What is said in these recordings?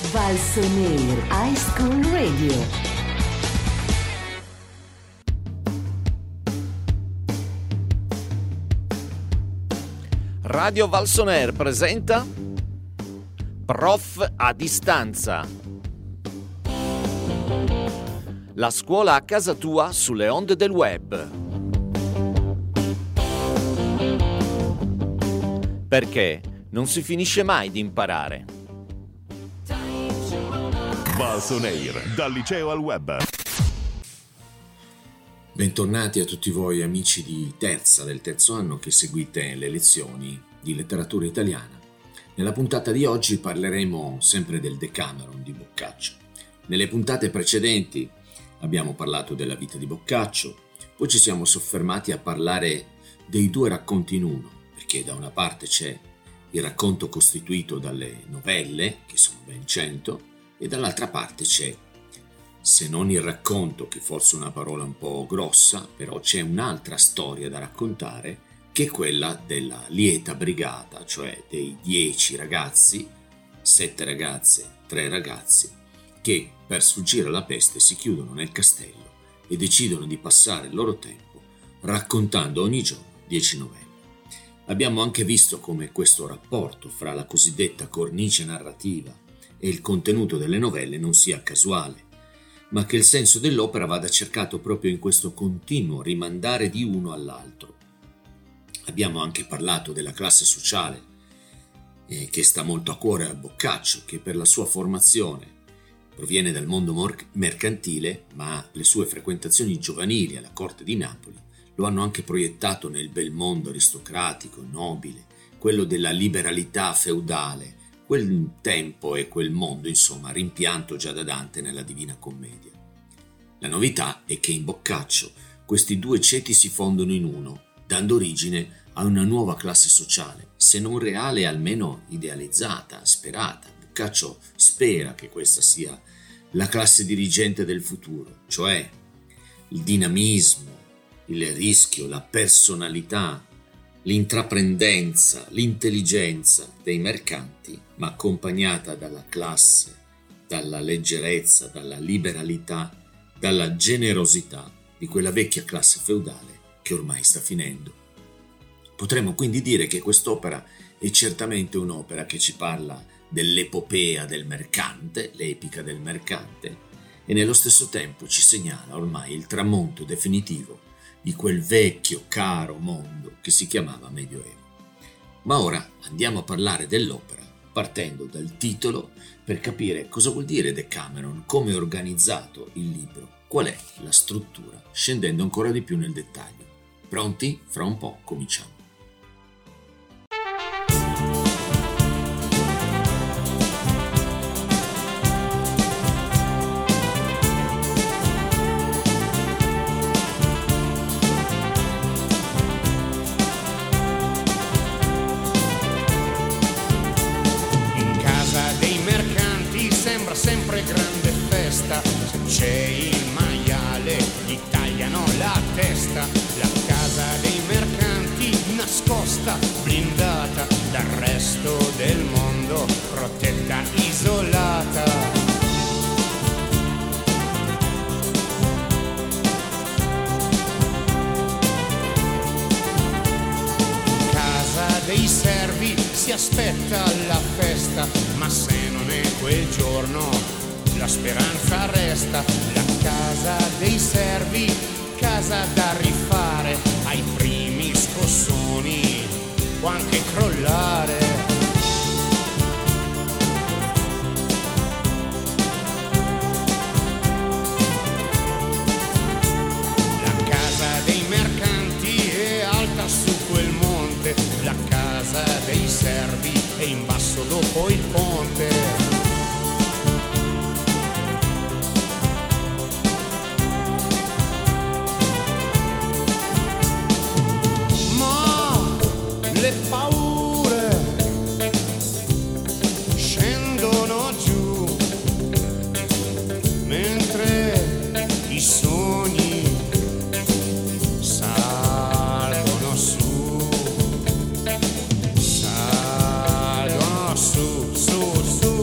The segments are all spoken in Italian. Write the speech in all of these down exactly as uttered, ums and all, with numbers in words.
Valsoneer High School Radio. Radio Valsoneer presenta Prof a distanza. La scuola a casa tua sulle onde del web. Perché non si finisce mai di imparare. Valsoneer, dal liceo al web. Bentornati a tutti voi amici di terza del terzo anno che seguite le lezioni di letteratura italiana. Nella puntata di oggi parleremo sempre del Decameron di Boccaccio. Nelle puntate precedenti abbiamo parlato della vita di Boccaccio, poi ci siamo soffermati a parlare dei due racconti in uno, perché da una parte c'è il racconto costituito dalle novelle, che sono ben cento, e dall'altra parte c'è, se non il racconto, che forse è una parola un po' grossa, però c'è un'altra storia da raccontare, che è quella della lieta brigata, cioè dei dieci ragazzi, sette ragazze, tre ragazzi, che per sfuggire alla peste si chiudono nel castello e decidono di passare il loro tempo raccontando ogni giorno dieci novelle. Abbiamo anche visto come questo rapporto fra la cosiddetta cornice narrativa e il contenuto delle novelle non sia casuale, ma che il senso dell'opera vada cercato proprio in questo continuo rimandare di uno all'altro. Abbiamo anche parlato della classe sociale, eh, che sta molto a cuore a Boccaccio, che per la sua formazione proviene dal mondo mor- mercantile, ma le sue frequentazioni giovanili alla corte di Napoli lo hanno anche proiettato nel bel mondo aristocratico, nobile, quello della liberalità feudale, quel tempo e quel mondo, insomma, rimpianto già da Dante nella Divina Commedia. La novità è che in Boccaccio questi due ceti si fondono in uno, dando origine a una nuova classe sociale, se non reale almeno idealizzata, sperata. Boccaccio spera che questa sia la classe dirigente del futuro, cioè il dinamismo, il rischio, la personalità, l'intraprendenza, l'intelligenza dei mercanti, ma accompagnata dalla classe, dalla leggerezza, dalla liberalità, dalla generosità di quella vecchia classe feudale che ormai sta finendo. Potremmo quindi dire che quest'opera è certamente un'opera che ci parla dell'epopea del mercante, l'epica del mercante, e nello stesso tempo ci segnala ormai il tramonto definitivo di quel vecchio caro mondo che si chiamava Medioevo. Ma ora andiamo a parlare dell'opera partendo dal titolo per capire cosa vuol dire Decameron, come è organizzato il libro, qual è la struttura, scendendo ancora di più nel dettaglio. Pronti? Fra un po' cominciamo. Sempre grande festa, c'è il maiale, gli tagliano la testa, la casa dei mercanti nascosta, blindata dal resto del mondo, protetta, isolata. Casa dei servi si aspetta la festa, ma se non è quel giorno la speranza resta. La casa dei servi, casa da rifare, ai primi scossoni può anche crollare. La casa dei mercanti è alta su quel monte, la casa dei servi è in basso dopo il ponte. Le paure scendono giù, mentre i sogni salgono su, salgono su, su, su.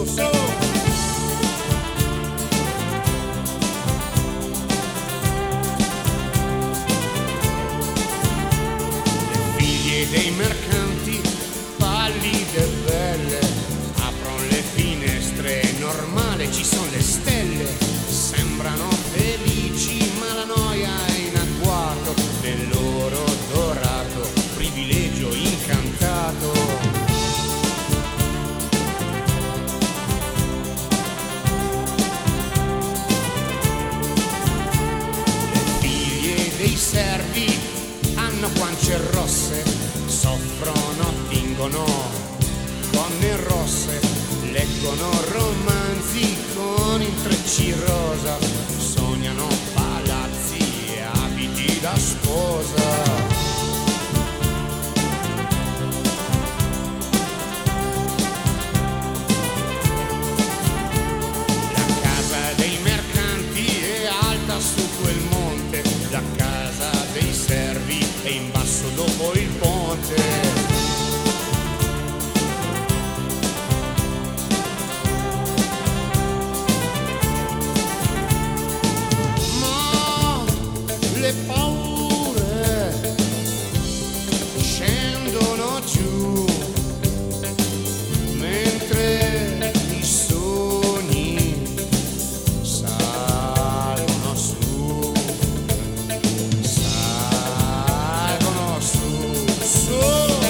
baci rosa, sognano palazzi e abiti da sposa. Su quel monte, la casa dei servi è in basso dopo il ponte. Ma le paure scendono giù, mentre i sogni salgono su. Salgono su, su.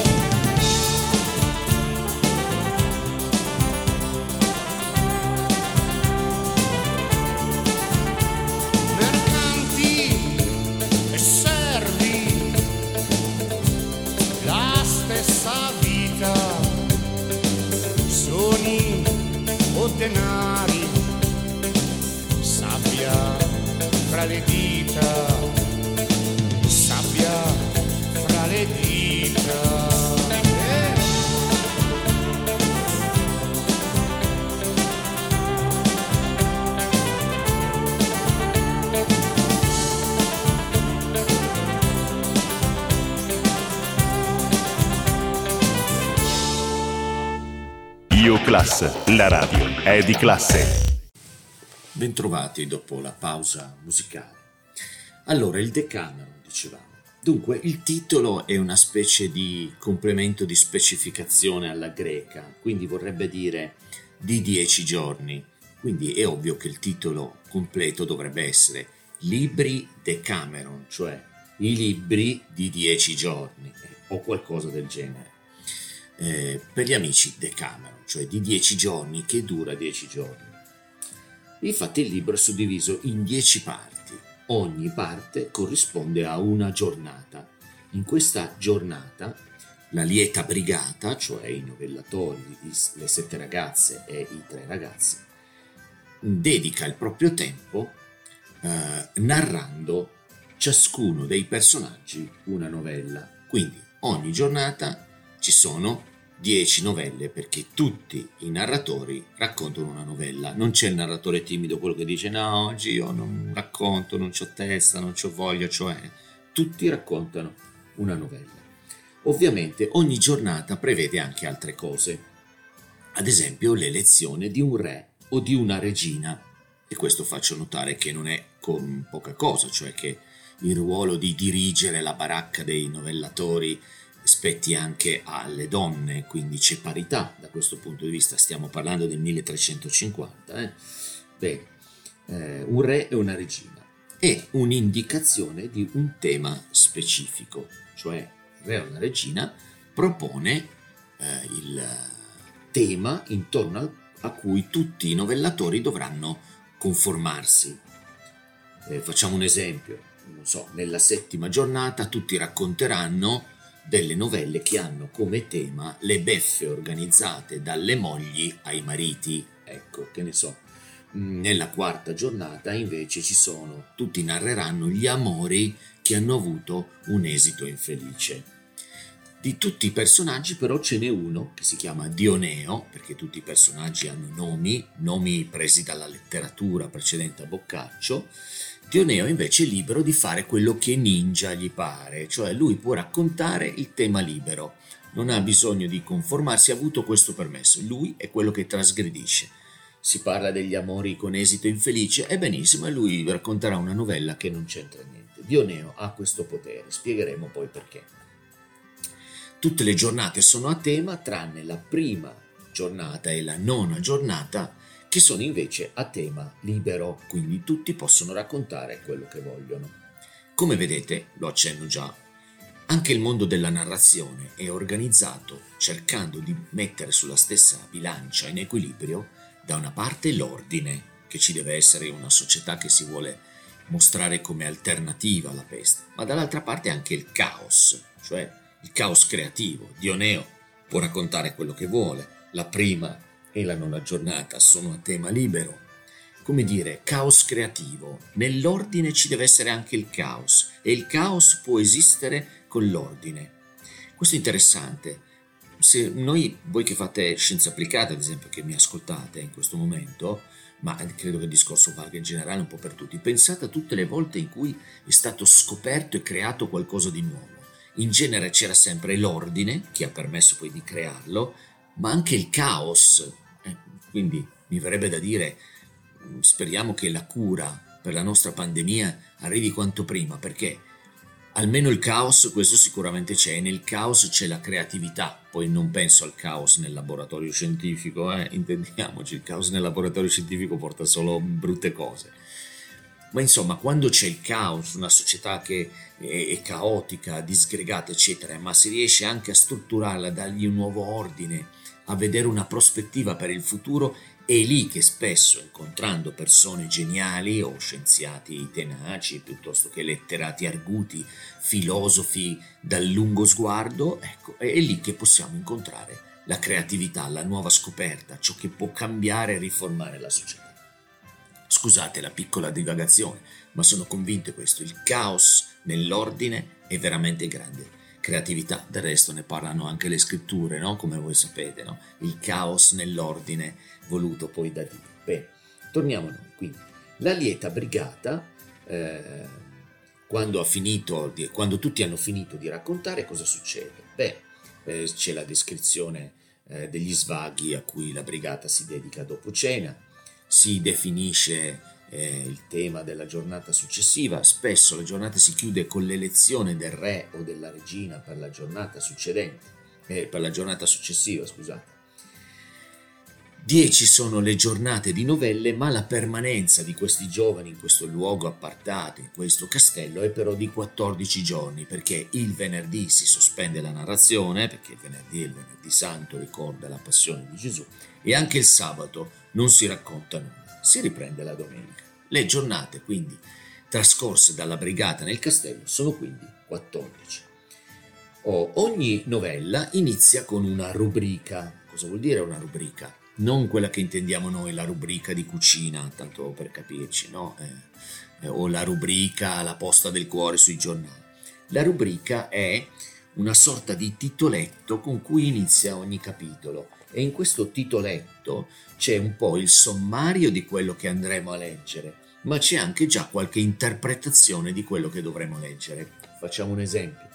Mercanti e servi, la stessa vita, sogni o denari, sabbia fra le dita, sabbia fra le dita. Eh. Io Class, la radio è di classe. Bentrovati dopo la pausa musicale. Allora, il Decameron, dicevamo. Dunque, il titolo è una specie di complemento di specificazione alla greca, quindi vorrebbe dire di dieci giorni. Quindi è ovvio che il titolo completo dovrebbe essere Libri Decameron, cioè i libri di dieci giorni, eh, o qualcosa del genere. Eh, per gli amici Decameron, cioè di dieci giorni, che dura dieci giorni. Infatti il libro è suddiviso in dieci parti. Ogni parte corrisponde a una giornata. In questa giornata la lieta brigata, cioè i novellatori, le sette ragazze e i tre ragazzi, dedica il proprio tempo eh, narrando ciascuno dei personaggi una novella. Quindi ogni giornata ci sono dieci novelle, perché tutti i narratori raccontano una novella. Non c'è il narratore timido, quello che dice no, oggi io non racconto, non c'ho testa, non c'ho voglia, cioè tutti raccontano una novella. Ovviamente ogni giornata prevede anche altre cose, ad esempio l'elezione di un re o di una regina, e questo faccio notare che non è con poca cosa, cioè che il ruolo di dirigere la baracca dei novellatori spetti anche alle donne, quindi c'è parità da questo punto di vista. Stiamo parlando del milletrecentocinquanta. Eh? Bene, eh, un re e una regina è un'indicazione di un tema specifico, cioè il re o una regina propone eh, il tema intorno a, a cui tutti i novellatori dovranno conformarsi. Eh, facciamo un esempio, non so, nella settima giornata tutti racconteranno delle novelle che hanno come tema le beffe organizzate dalle mogli ai mariti. Ecco, che ne so, nella quarta giornata invece ci sono, tutti narreranno gli amori che hanno avuto un esito infelice. Di tutti i personaggi però ce n'è uno che si chiama Dioneo, perché tutti i personaggi hanno nomi, nomi presi dalla letteratura precedente a Boccaccio. Dioneo invece è libero di fare quello che ninja gli pare, cioè lui può raccontare il tema libero, non ha bisogno di conformarsi, ha avuto questo permesso, lui è quello che trasgredisce. Si parla degli amori con esito infelice, è benissimo, e lui racconterà una novella che non c'entra niente. Dioneo ha questo potere, spiegheremo poi perché. Tutte le giornate sono a tema, tranne la prima giornata e la nona giornata, che sono invece a tema libero, quindi tutti possono raccontare quello che vogliono. Come vedete, lo accenno già, anche il mondo della narrazione è organizzato cercando di mettere sulla stessa bilancia in equilibrio da una parte l'ordine, che ci deve essere in una società che si vuole mostrare come alternativa alla peste, ma dall'altra parte anche il caos, cioè il caos creativo. Dioneo può raccontare quello che vuole, la prima e la nona giornata sono a tema libero, come dire, caos creativo. Nell'ordine ci deve essere anche il caos e il caos può esistere con l'ordine. Questo è interessante. Se noi, voi che fate scienze applicate, ad esempio, che mi ascoltate in questo momento, ma credo che il discorso valga in generale un po' per tutti, pensate a tutte le volte in cui è stato scoperto e creato qualcosa di nuovo. In genere c'era sempre l'ordine, che ha permesso poi di crearlo, ma anche il caos. Eh, quindi mi verrebbe da dire, speriamo che la cura per la nostra pandemia arrivi quanto prima, perché almeno il caos, questo sicuramente c'è, e nel caos c'è la creatività. Poi non penso al caos nel laboratorio scientifico, eh? Intendiamoci, il caos nel laboratorio scientifico porta solo brutte cose. Ma insomma, quando c'è il caos, una società che è, è caotica, disgregata, eccetera, ma si riesce anche a strutturarla, a dargli un nuovo ordine, a vedere una prospettiva per il futuro, è lì che spesso, incontrando persone geniali o scienziati tenaci, piuttosto che letterati arguti, filosofi dal lungo sguardo, ecco, è lì che possiamo incontrare la creatività, la nuova scoperta, ciò che può cambiare e riformare la società. Scusate la piccola divagazione, ma sono convinto di questo, il caos nell'ordine è veramente grande. Creatività, del resto ne parlano anche le scritture, no? Come voi sapete, no? Il caos nell'ordine voluto poi da Dio. Bene, torniamo a noi. Quindi, la lieta brigata, eh, quando ha finito, di, quando tutti hanno finito di raccontare, cosa succede? Beh, eh, c'è la descrizione eh, degli svaghi a cui la brigata si dedica dopo cena, si definisce eh, il tema della giornata successiva. Spesso la giornata si chiude con l'elezione del re o della regina per la giornata succedente, eh, per la giornata successiva, scusate. Dieci sono le giornate di novelle, ma la permanenza di questi giovani in questo luogo appartato, in questo castello, è però di quattordici giorni, perché il venerdì si sospende la narrazione, perché il venerdì è il venerdì santo, ricorda la passione di Gesù, e anche il sabato non si racconta nulla, si riprende la domenica. Le giornate quindi trascorse dalla brigata nel castello sono quindi quattordici. Oh, ogni novella inizia con una rubrica. Cosa vuol dire una rubrica? Non quella che intendiamo noi, la rubrica di cucina, tanto per capirci, no? Eh, eh, o la rubrica La posta del cuore sui giornali. La rubrica è una sorta di titoletto con cui inizia ogni capitolo, e in questo titoletto c'è un po' il sommario di quello che andremo a leggere, ma c'è anche già qualche interpretazione di quello che dovremo leggere. Facciamo un esempio.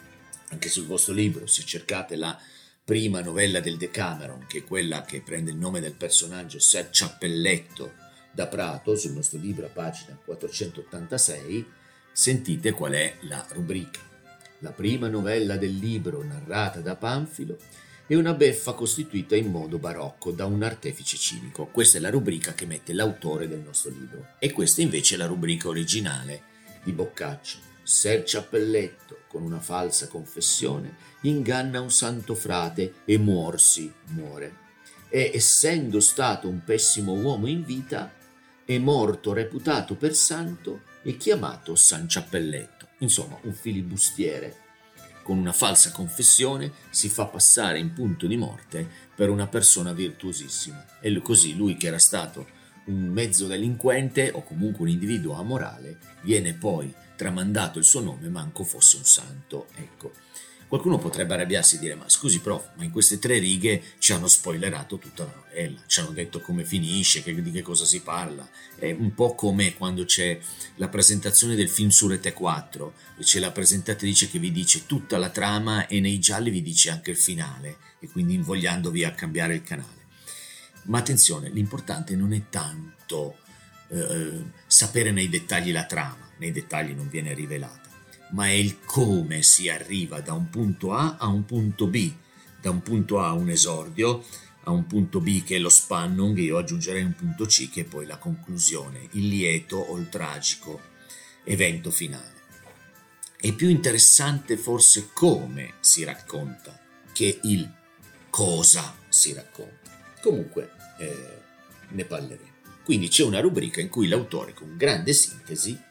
Anche sul vostro libro, se cercate la prima novella del Decameron, che è quella che prende il nome del personaggio Ser Ciappelletto da Prato, sul nostro libro a pagina quattrocentottantasei, sentite qual è la rubrica. La prima novella del libro, narrata da Panfilo, è una beffa costituita in modo barocco da un artefice cinico. Questa è la rubrica che mette l'autore del nostro libro, e questa invece è la rubrica originale di Boccaccio. Ser Ciappelletto, con una falsa confessione, inganna un santo frate e muorsi, muore. E essendo stato un pessimo uomo in vita, è morto reputato per santo e chiamato San Ciappelletto. Insomma, un filibustiere con una falsa confessione si fa passare in punto di morte per una persona virtuosissima. E così lui, che era stato un mezzo delinquente o comunque un individuo amorale, viene poi tramandato il suo nome manco fosse un santo. Ecco, qualcuno potrebbe arrabbiarsi e dire: ma scusi prof, ma in queste tre righe ci hanno spoilerato tutta la novella, ci hanno detto come finisce, che, di che cosa si parla. È un po' come quando c'è la presentazione del film su Rete quattro e c'è la presentatrice che vi dice tutta la trama e nei gialli vi dice anche il finale, e quindi invogliandovi a cambiare il canale. Ma attenzione, l'importante non è tanto eh, sapere nei dettagli la trama, nei dettagli non viene rivelata, ma è il come si arriva da un punto A a un punto B, da un punto A a un esordio, a un punto B che è lo spannung, io aggiungerei un punto C che è poi la conclusione, il lieto o il tragico evento finale. È più interessante forse come si racconta che il cosa si racconta. Comunque eh, ne parleremo. Quindi c'è una rubrica in cui l'autore, con grande sintesi,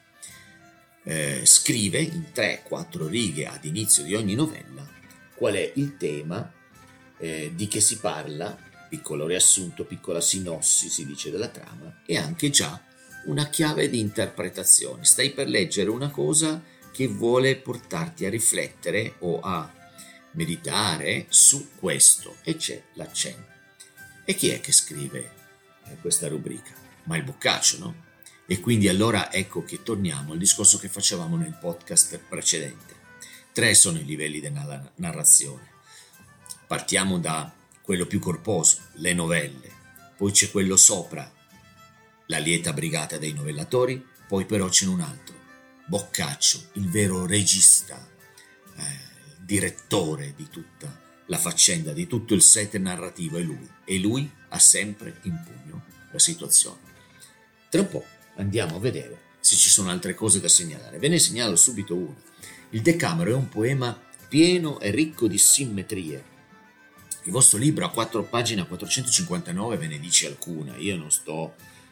eh, scrive in tre quattro righe ad inizio di ogni novella qual è il tema, eh, di che si parla piccolo riassunto, piccola sinossi, si dice, della trama, e anche già una chiave di interpretazione. Stai per leggere una cosa che vuole portarti a riflettere o a meditare su questo, e c'è l'accento. E chi è che scrive questa rubrica? Ma il Boccaccio, no? E quindi allora ecco che torniamo al discorso che facevamo nel podcast precedente. Tre sono i livelli della narrazione. Partiamo da quello più corposo, le novelle, poi c'è quello sopra, la lieta brigata dei novellatori, poi però c'è un altro, Boccaccio, il vero regista, eh, direttore di tutta la faccenda, di tutto il set narrativo, è lui, e lui ha sempre in pugno la situazione. Tra un po' andiamo a vedere se ci sono altre cose da segnalare. Ve ne segnalo subito una. Il Decamero è un poema pieno e ricco di simmetrie. Il vostro libro a quattro pagine, a quattrocentocinquantanove, ve ne dice alcuna, io non sto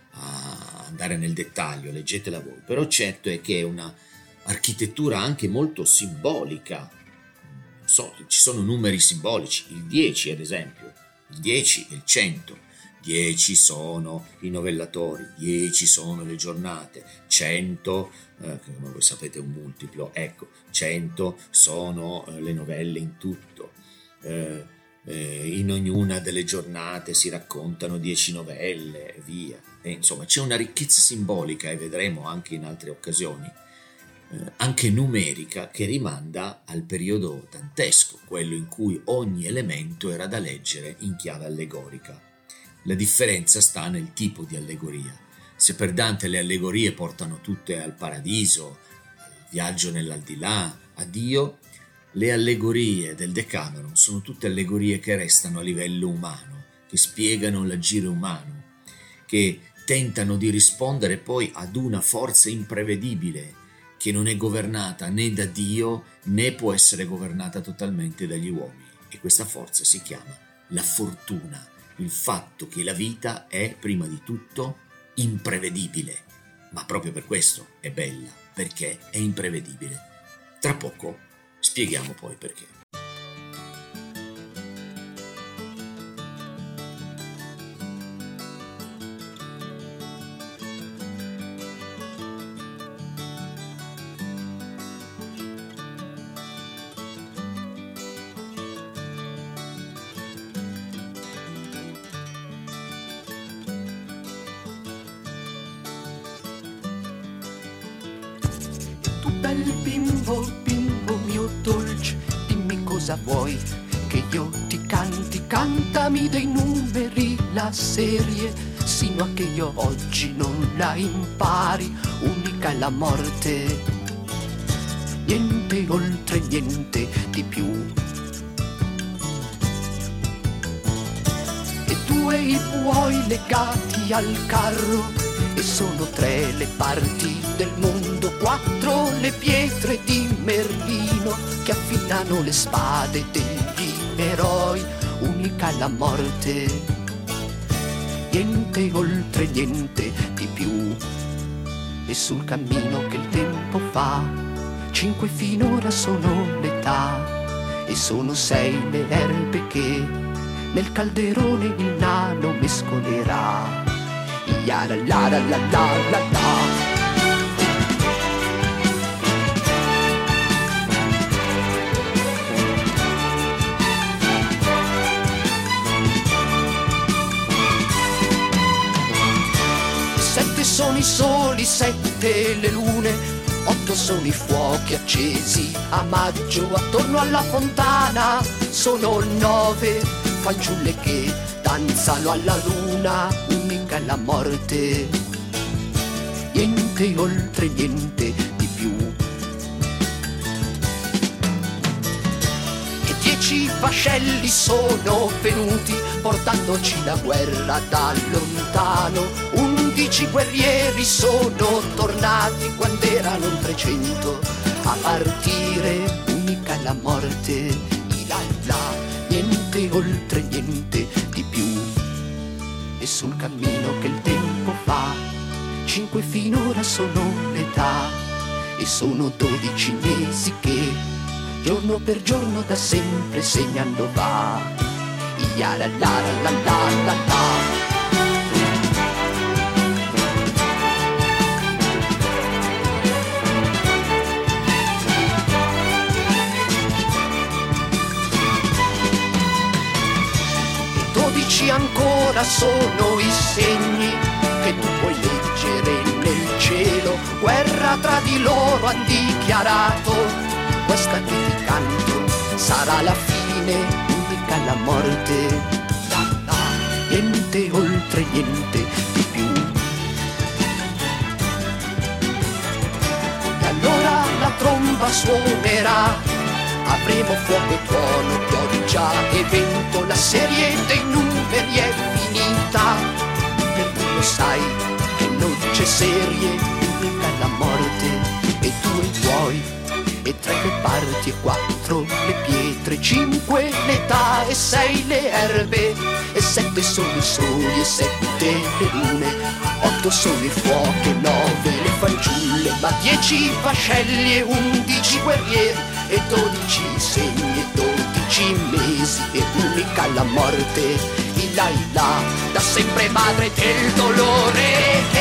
a andare nel dettaglio, leggetela voi, però certo è che è una architettura anche molto simbolica. So, ci sono numeri simbolici, il dieci ad esempio, il dieci e il cento, dieci sono i novellatori, dieci sono le giornate, cento, eh, come voi sapete è un multiplo, ecco, cento sono eh, le novelle in tutto, eh, eh, in ognuna delle giornate si raccontano dieci novelle e via, e, insomma c'è una ricchezza simbolica, e vedremo anche in altre occasioni, Eh, anche numerica, che rimanda al periodo dantesco, quello in cui ogni elemento era da leggere in chiave allegorica. La differenza sta nel tipo di allegoria. Se per Dante le allegorie portano tutte al paradiso, al viaggio nell'aldilà, a Dio, le allegorie del Decameron sono tutte allegorie che restano a livello umano, che spiegano l'agire umano, che tentano di rispondere poi ad una forza imprevedibile che non è governata né da Dio né può essere governata totalmente dagli uomini, e questa forza si chiama la fortuna, il fatto che la vita è prima di tutto imprevedibile, ma proprio per questo è bella, perché è imprevedibile. Tra poco spieghiamo poi perché. Bel bimbo, bimbo mio dolce, dimmi cosa vuoi che io ti canti, cantami dei numeri la serie, sino a che io oggi non la impari, unica è la morte, niente oltre, niente di più. E tu e i buoi legati al carro, e sono tre le parti del mondo, quattro le pietre di Merlino che affilano le spade degli eroi, unica è la morte, niente oltre, niente di più. E sul cammino che il tempo fa, cinque finora sono l'età, e sono sei le erbe che nel calderone il nano mescolerà. Ya la la la la la la la. Sette sono i soli, sette le lune, otto sono i fuochi accesi a maggio attorno alla fontana, sono nove fanciulle che danzano alla luna, unica è la morte, niente oltre, niente di più. E dieci vascelli sono venuti portandoci la guerra da lontano, undici guerrieri sono tornati quando erano trecento a partire, unica è la morte, ila la, niente oltre, niente di più. E sul cammino che il tempo fa, cinque finora sono l'età, e sono dodici mesi che giorno per giorno da sempre segnando va. ya la la la la la la. Dodici ancora sono i segni che tu puoi leggere nel cielo. Guerra tra di loro han dichiarato, questa che ti canto sarà la fine, unica la morte. La la, niente oltre, niente di più. E allora la tromba suonerà, avremo fuoco e tuono, pioggia e vento, la serie dei numeri è finita. Per tu lo sai che non c'è serie, unica la morte, e tu e i tuoi, e tre le parti, e quattro le pietre, cinque l'età, e sei le erbe, e sette sono i soli, e sette le lune, otto sono i fuochi, e nove le fanciulle, ma dieci vascelli e undici guerrieri, e dodici segni e dodici mesi, e unica la morte, il là il là, da sempre madre del dolore.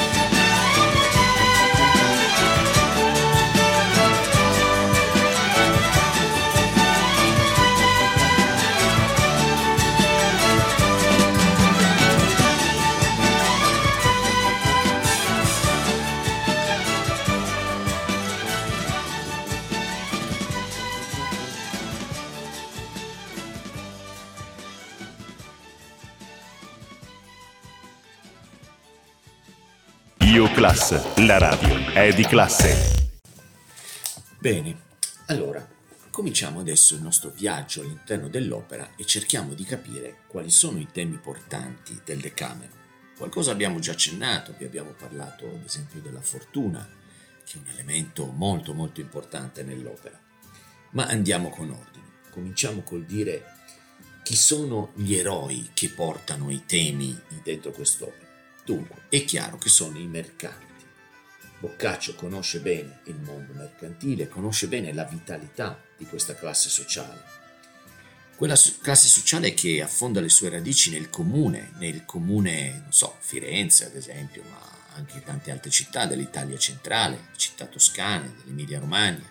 Io Class, la radio è di classe. Bene, allora cominciamo adesso il nostro viaggio all'interno dell'opera e cerchiamo di capire quali sono i temi portanti del Decameron. Qualcosa abbiamo già accennato, vi abbiamo parlato ad esempio della fortuna, che è un elemento molto molto importante nell'opera. Ma andiamo con ordine. Cominciamo col dire chi sono gli eroi che portano i temi dentro quest'opera. Dunque, è chiaro che sono i mercanti. Boccaccio conosce bene il mondo mercantile, conosce bene la vitalità di questa classe sociale. Quella so- classe sociale che affonda le sue radici nel comune, nel comune, non so, Firenze ad esempio, ma anche tante altre città dell'Italia centrale, città toscane, dell'Emilia Romagna.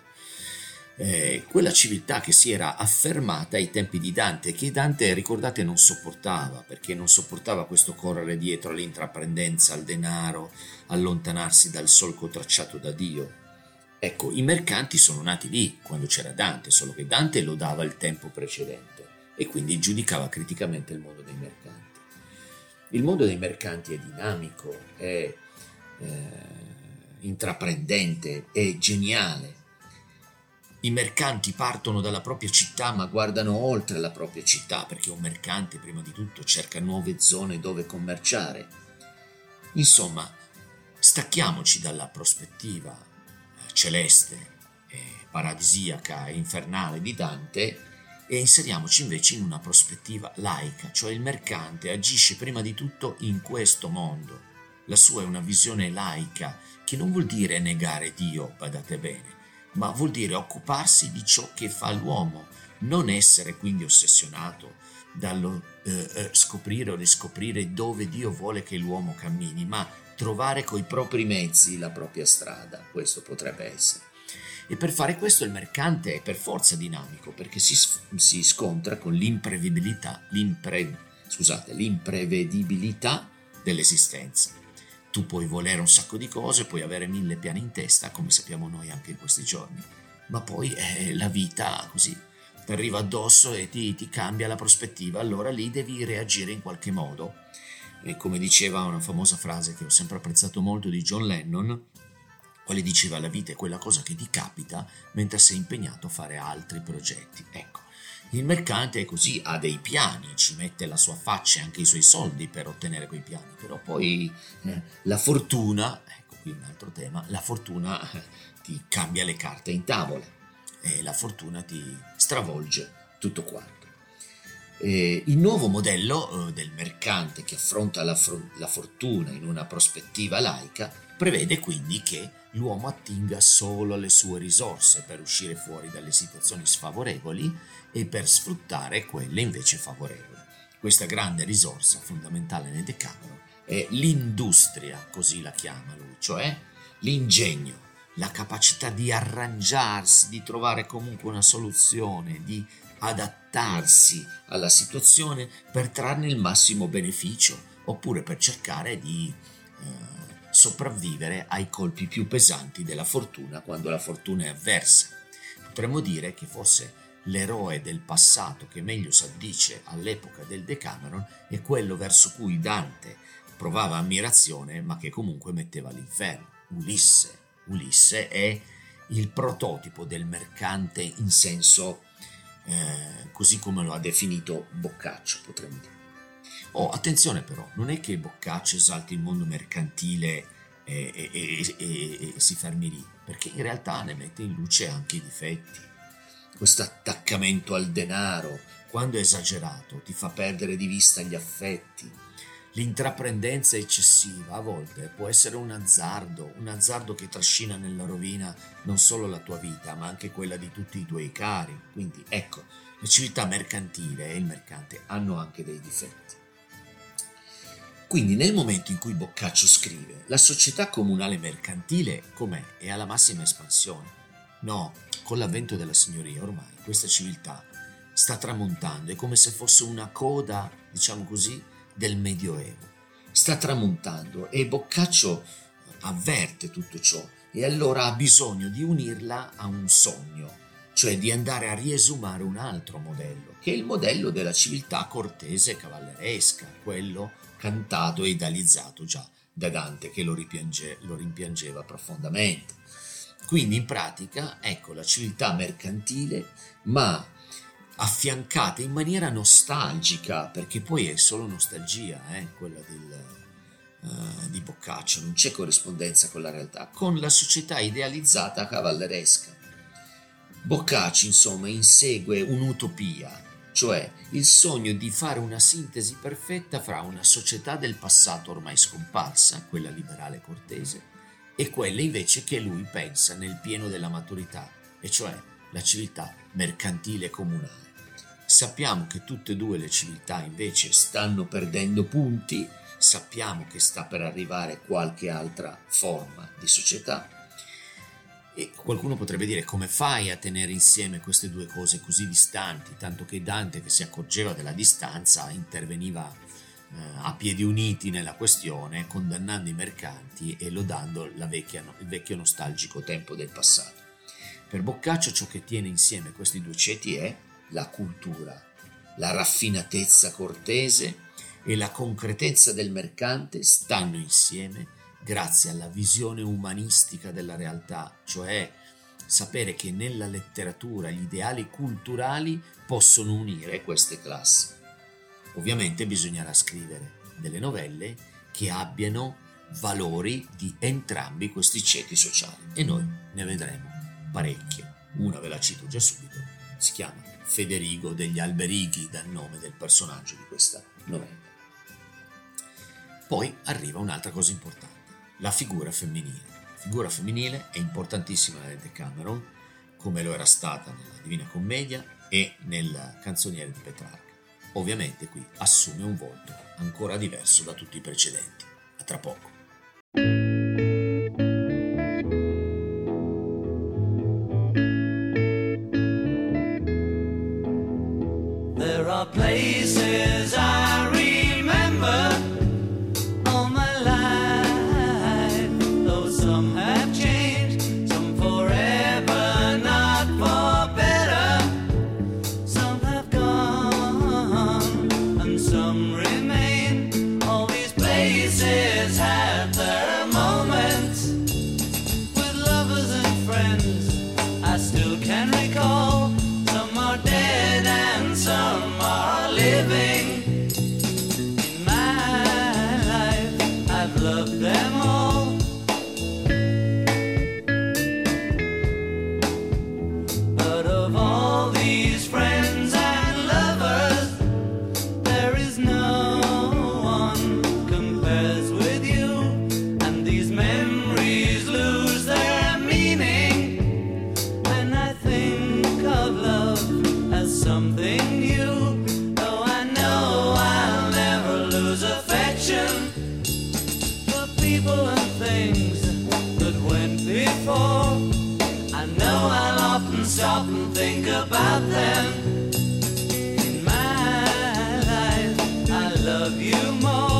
Eh, quella civiltà che si era affermata ai tempi di Dante, che Dante, ricordate, non sopportava, perché non sopportava questo correre dietro all'intraprendenza, al denaro, allontanarsi dal solco tracciato da Dio. Ecco, i mercanti sono nati lì, quando c'era Dante, solo che Dante lodava il tempo precedente e quindi giudicava criticamente il mondo dei mercanti. Il mondo dei mercanti è dinamico, è eh, intraprendente, è geniale. I mercanti partono dalla propria città ma guardano oltre la propria città, perché un mercante prima di tutto cerca nuove zone dove commerciare. Insomma, stacchiamoci dalla prospettiva celeste, e paradisiaca e infernale di Dante e inseriamoci invece in una prospettiva laica, cioè il mercante agisce prima di tutto in questo mondo. La sua è una visione laica, che non vuol dire negare Dio, badate bene, ma vuol dire occuparsi di ciò che fa l'uomo, non essere quindi ossessionato dallo eh, eh, scoprire o riscoprire dove Dio vuole che l'uomo cammini, ma trovare coi propri mezzi la propria strada. Questo potrebbe essere. E per fare questo il mercante è per forza dinamico, perché si, si scontra con l'imprevedibilità, l'impre, scusate, l'imprevedibilità dell'esistenza. Tu puoi volere un sacco di cose, puoi avere mille piani in testa, come sappiamo noi anche in questi giorni, ma poi eh, la vita così ti arriva addosso e ti, ti cambia la prospettiva, allora lì devi reagire in qualche modo. E come diceva una famosa frase che ho sempre apprezzato molto di John Lennon, quale diceva: la vita è quella cosa che ti capita mentre sei impegnato a fare altri progetti. Ecco, il mercante è così, ha dei piani, ci mette la sua faccia e anche i suoi soldi per ottenere quei piani, però poi eh, la fortuna, ecco qui un altro tema, la fortuna eh, ti cambia le carte in tavola e la fortuna ti stravolge tutto quanto. Eh, il nuovo modello eh, del mercante che affronta la, fr- la fortuna in una prospettiva laica prevede quindi che l'uomo attinga solo alle sue risorse per uscire fuori dalle situazioni sfavorevoli e per sfruttare quelle invece favorevoli. questa grande risorsa fondamentale nel Decameron è l'industria, così la chiama lui, cioè l'ingegno, la capacità di arrangiarsi, di trovare comunque una soluzione, di adattarsi alla situazione per trarne il massimo beneficio, oppure per cercare di eh, sopravvivere ai colpi più pesanti della fortuna quando la fortuna è avversa. Potremmo dire che forse l'eroe del passato che meglio si addice all'epoca del Decameron è quello verso cui Dante provava ammirazione, ma che comunque metteva all'inferno, Ulisse. Ulisse è il prototipo del mercante in senso eh, così come lo ha definito Boccaccio, potremmo dire. Oh, attenzione però, non è che Boccaccio esalti il mondo mercantile e, e, e, e, e si fermi lì, perché in realtà ne mette in luce anche i difetti. Questo attaccamento al denaro, quando è esagerato, ti fa perdere di vista gli affetti. L'intraprendenza eccessiva a volte può essere un azzardo, un azzardo che trascina nella rovina non solo la tua vita, ma anche quella di tutti i tuoi cari. Quindi ecco, la civiltà mercantile e il mercante hanno anche dei difetti. Quindi nel momento in cui Boccaccio scrive la società comunale mercantile com'è? È alla massima espansione. No, con l'avvento della signoria ormai questa civiltà sta tramontando, è come se fosse una coda, diciamo così, del Medioevo. Sta tramontando e Boccaccio avverte tutto ciò e allora ha bisogno di unirla a un sogno, cioè di andare a riesumare un altro modello, che è il modello della civiltà cortese e cavalleresca, quello cantato e idealizzato già da Dante, che lo, ripiange, lo rimpiangeva profondamente. Quindi in pratica ecco la civiltà mercantile, ma affiancata in maniera nostalgica, perché poi è solo nostalgia, eh, quella del, uh, di Boccaccio, non c'è corrispondenza con la realtà, con la società idealizzata cavalleresca. Boccaccio insomma insegue un'utopia, cioè il sogno di fare una sintesi perfetta fra una società del passato ormai scomparsa, quella liberale cortese, e quella invece che lui pensa nel pieno della maturità, e cioè la civiltà mercantile comunale. Sappiamo che tutte e due le civiltà invece stanno perdendo punti, sappiamo che sta per arrivare qualche altra forma di società e qualcuno potrebbe dire come fai a tenere insieme queste due cose così distanti, tanto che Dante, che si accorgeva della distanza, interveniva eh, a piedi uniti nella questione, condannando i mercanti e lodando la vecchia, il vecchio nostalgico tempo del passato. Per Boccaccio ciò che tiene insieme questi due ceti è la cultura, la raffinatezza cortese e la concretezza del mercante stanno insieme grazie alla visione umanistica della realtà, cioè sapere che nella letteratura gli ideali culturali possono unire queste classi. Ovviamente bisognerà scrivere delle novelle che abbiano valori di entrambi questi ceti sociali e noi ne vedremo parecchie. Una ve la cito già subito, si chiama Federigo degli Alberighi, dal nome del personaggio di questa novella. Poi arriva un'altra cosa importante, la figura femminile. La figura femminile è importantissima nel Decameron, come lo era stata nella Divina Commedia e nel Canzoniere di Petrarca. Ovviamente qui assume un volto ancora diverso da tutti i precedenti. A tra poco. There are places I remember all my life, though some have changed, some forever, not for better. Some have gone and some remain. All these places have their moments with lovers and friends I still can recall. Some are dead and some are living. In my life I've loved them all, but of all these friends and lovers there is no one compares with you, and these memories lose their meaning when I think of love as something new. Though I know I people and things that went before. I know I'll often stop and think about them. In my life, I love you more.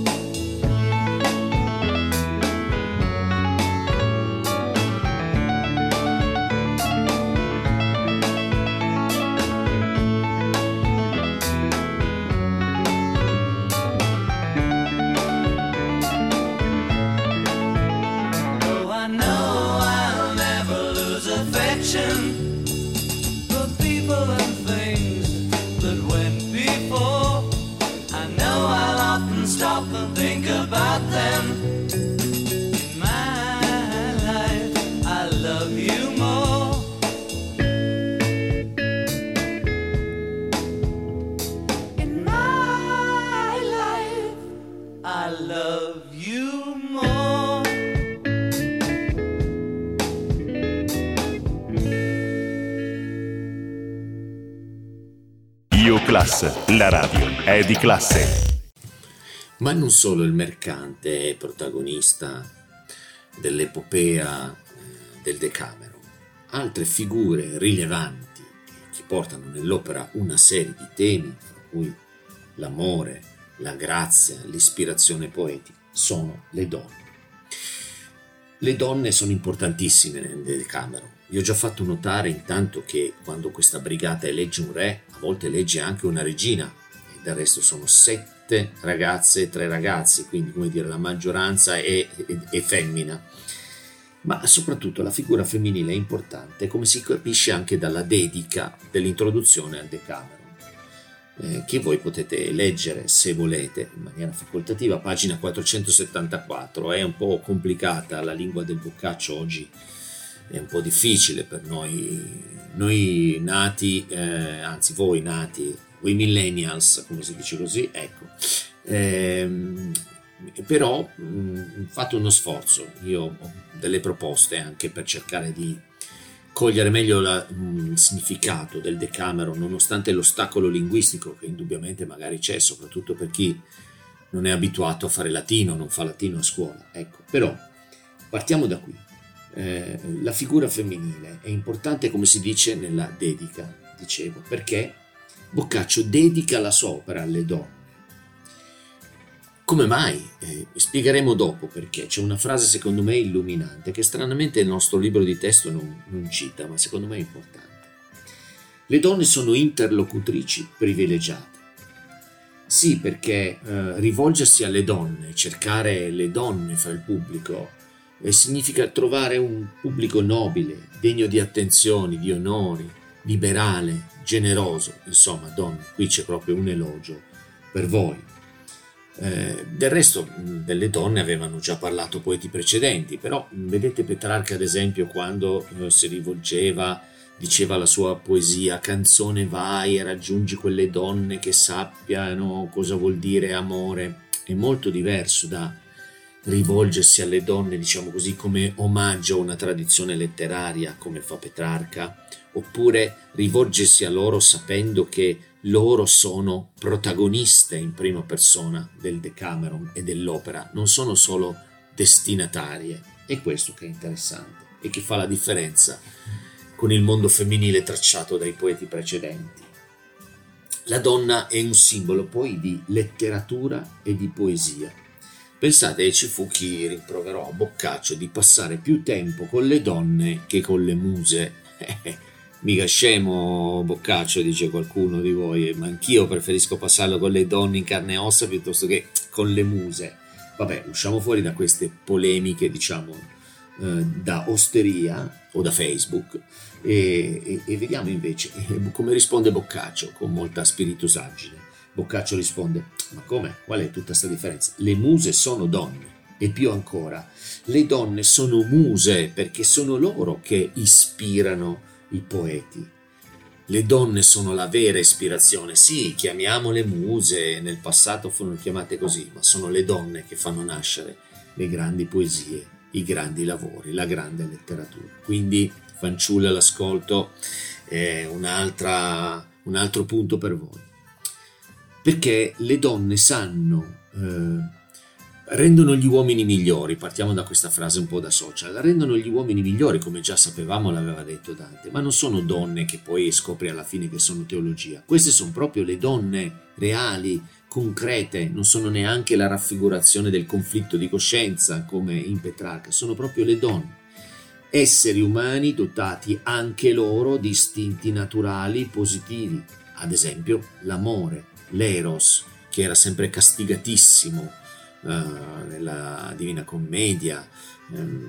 For people and things that went before, I know I'll often stop and think about them. In my life, I love you more. In my life, I love you more. Io Class, la radio è di classe. Ma non solo il mercante è protagonista dell'epopea del Decameron, altre figure rilevanti che portano nell'opera una serie di temi, fra cui l'amore, la grazia, l'ispirazione poetica, sono le donne. Le donne sono importantissime nel Decameron. Vi ho già fatto notare intanto che quando questa brigata elegge un re, a volte elegge anche una regina, e del resto sono sette ragazze e tre ragazzi, quindi come dire la maggioranza è, è, è femmina. Ma soprattutto la figura femminile è importante, come si capisce anche dalla dedica dell'introduzione al Decameron, eh, che voi potete leggere se volete in maniera facoltativa, pagina quattrocentosettantaquattro. È un po' complicata la lingua del Boccaccio oggi, è un po' difficile per noi, noi nati, eh, anzi voi nati, voi millennials, come si dice così, ecco. Ehm, però mh, fate uno sforzo, io ho delle proposte anche per cercare di cogliere meglio la, mh, il significato del Decameron, nonostante l'ostacolo linguistico che indubbiamente magari c'è, soprattutto per chi non è abituato a fare latino, non fa latino a scuola, ecco. Però partiamo da qui. Eh, la figura femminile è importante, come si dice nella dedica, dicevo, perché Boccaccio dedica la sua opera alle donne. Come mai? Eh, spiegheremo dopo perché. C'è una frase secondo me illuminante che stranamente il nostro libro di testo non, non cita, ma secondo me è importante. Le donne sono interlocutrici privilegiate. Sì, perché eh, rivolgersi alle donne, cercare le donne fra il pubblico, e significa trovare un pubblico nobile, degno di attenzioni, di onori, liberale, generoso. Insomma, donne, qui c'è proprio un elogio per voi. Eh, del resto delle donne avevano già parlato poeti precedenti, però vedete Petrarca ad esempio quando eh, si rivolgeva, diceva la sua poesia: canzone vai e raggiungi quelle donne che sappiano cosa vuol dire amore. È molto diverso da rivolgersi alle donne, diciamo così, come omaggio a una tradizione letteraria come fa Petrarca, oppure rivolgersi a loro sapendo che loro sono protagoniste in prima persona del Decameron e dell'opera, non sono solo destinatarie. È questo che è interessante e che fa la differenza con il mondo femminile tracciato dai poeti precedenti. La donna è un simbolo poi di letteratura e di poesia. Pensate, ci fu chi rimproverò a Boccaccio di passare più tempo con le donne che con le muse. Mica scemo Boccaccio, dice qualcuno di voi, ma anch'io preferisco passarlo con le donne in carne e ossa piuttosto che con le muse. Vabbè, usciamo fuori da queste polemiche, diciamo, eh, da osteria o da Facebook e, e, e vediamo invece come risponde Boccaccio con molta spiritosaggine. Boccaccio risponde: ma come? Qual è tutta questa differenza? Le muse sono donne, e più ancora, le donne sono muse perché sono loro che ispirano i poeti. Le donne sono la vera ispirazione. Sì, chiamiamole muse, nel passato furono chiamate così, ma sono le donne che fanno nascere le grandi poesie, i grandi lavori, la grande letteratura. Quindi, fanciulle all'ascolto, è un'altra, un altro punto per voi. Perché le donne sanno, eh, rendono gli uomini migliori, partiamo da questa frase un po' da social, rendono gli uomini migliori, come già sapevamo, l'aveva detto Dante, ma non sono donne che poi scopri alla fine che sono teologia, queste sono proprio le donne reali, concrete, non sono neanche la raffigurazione del conflitto di coscienza come in Petrarca, sono proprio le donne, esseri umani dotati anche loro di istinti naturali positivi, ad esempio l'amore, l'eros, che era sempre castigatissimo Uh, nella Divina Commedia, um,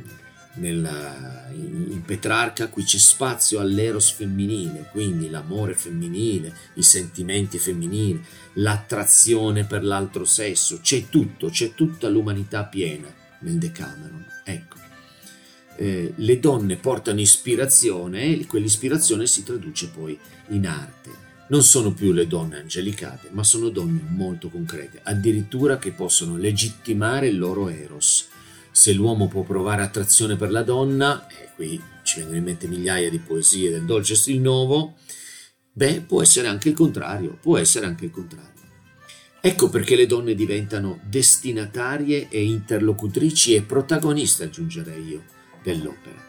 nella, in, in Petrarca. Qui c'è spazio all'eros femminile, quindi l'amore femminile, i sentimenti femminili, l'attrazione per l'altro sesso, c'è tutto, c'è tutta l'umanità piena nel Decameron. Ecco, eh, le donne portano ispirazione e quell'ispirazione si traduce poi in arte. Non sono più le donne angelicate, ma sono donne molto concrete, addirittura che possono legittimare il loro eros. Se l'uomo può provare attrazione per la donna, e qui ci vengono in mente migliaia di poesie del dolce stil nuovo, beh, può essere anche il contrario, può essere anche il contrario. Ecco perché le donne diventano destinatarie e interlocutrici e protagoniste, aggiungerei io, dell'opera.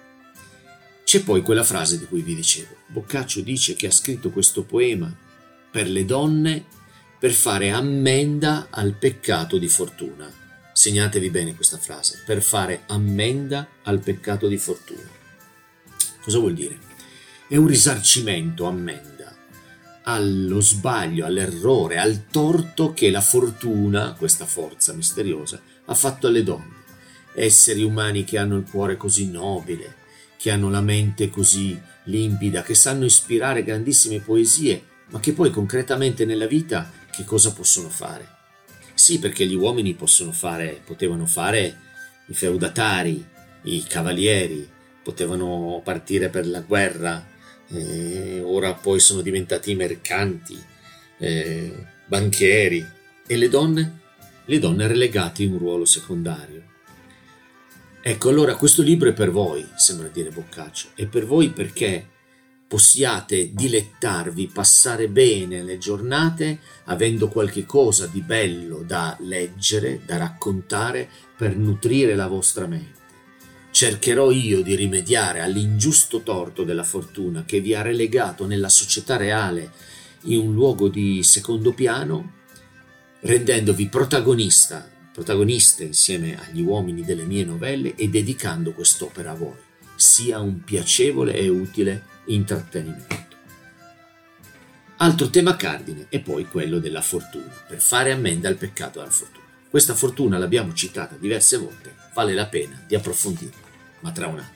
C'è poi quella frase di cui vi dicevo. Boccaccio dice che ha scritto questo poema per le donne per fare ammenda al peccato di fortuna. Segnatevi bene questa frase, per fare ammenda al peccato di fortuna. Cosa vuol dire? È un risarcimento, ammenda, allo sbaglio, all'errore, al torto che la fortuna, questa forza misteriosa, ha fatto alle donne. Esseri umani che hanno il cuore così nobile, che hanno la mente così limpida, che sanno ispirare grandissime poesie, ma che poi concretamente nella vita che cosa possono fare? Sì, perché gli uomini possono fare, potevano fare i feudatari, i cavalieri, potevano partire per la guerra, eh, ora poi sono diventati mercanti, eh, banchieri. E le donne? Le donne relegate in un ruolo secondario. Ecco, allora questo libro è per voi, sembra dire Boccaccio, è per voi perché possiate dilettarvi, passare bene le giornate avendo qualche cosa di bello da leggere, da raccontare per nutrire la vostra mente. Cercherò io di rimediare all'ingiusto torto della fortuna che vi ha relegato nella società reale in un luogo di secondo piano, rendendovi protagonista protagoniste insieme agli uomini delle mie novelle e dedicando quest'opera a voi, sia un piacevole e utile intrattenimento. Altro tema cardine è poi quello della fortuna, per fare ammenda al peccato della fortuna. Questa fortuna l'abbiamo citata diverse volte, vale la pena di approfondirla, ma tra un attimo.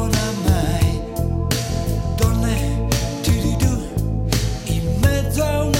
Donne, ti di du, in mezzo a un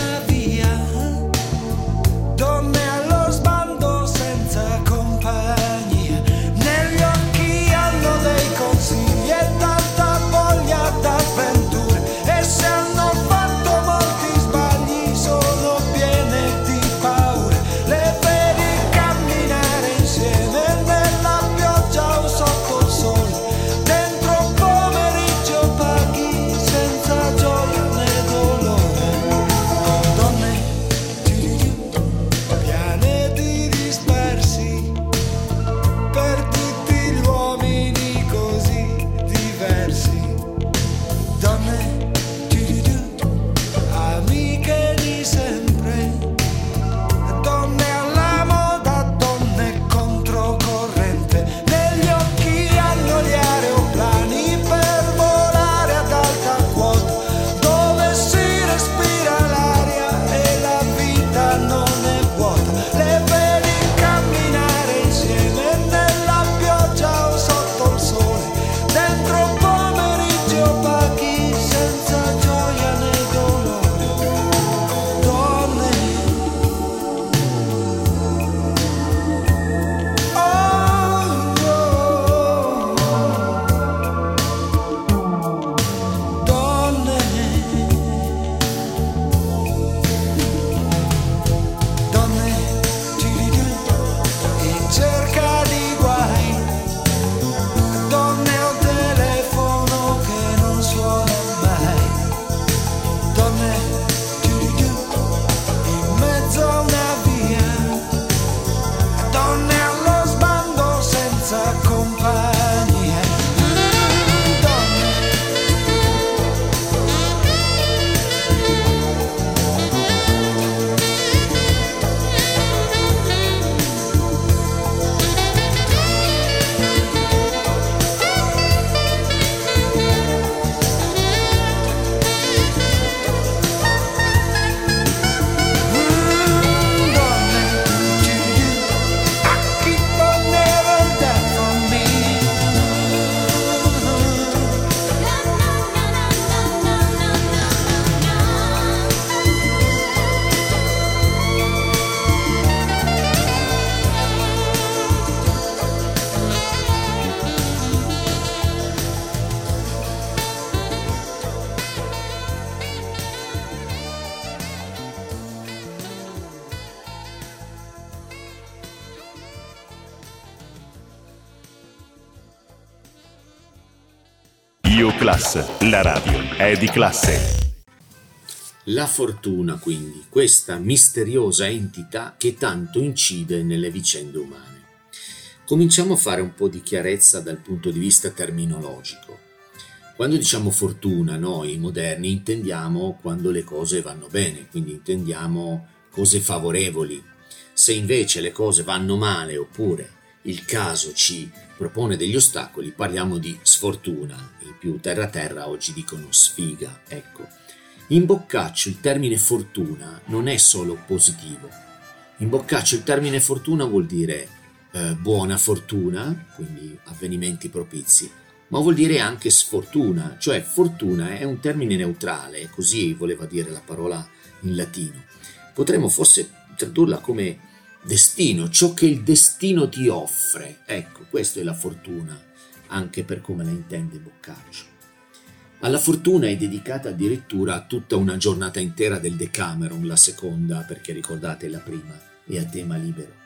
Io-Class, la radio è di classe. La fortuna, quindi, questa misteriosa entità che tanto incide nelle vicende umane. Cominciamo a fare un po' di chiarezza dal punto di vista terminologico. Quando diciamo fortuna, noi moderni intendiamo quando le cose vanno bene, quindi intendiamo cose favorevoli. Se invece le cose vanno male oppure il caso ci propone degli ostacoli, parliamo di sfortuna. I più terra terra oggi dicono sfiga, ecco. In Boccaccio il termine fortuna non è solo positivo. In Boccaccio il termine fortuna vuol dire eh, buona fortuna, quindi avvenimenti propizi, ma vuol dire anche sfortuna, cioè fortuna è un termine neutrale, così voleva dire la parola in latino. Potremmo forse tradurla come destino, ciò che il destino ti offre. Ecco, questa è la fortuna, anche per come la intende Boccaccio. Alla fortuna è dedicata addirittura tutta una giornata intera del Decameron, la seconda, perché ricordate la prima è a tema libero.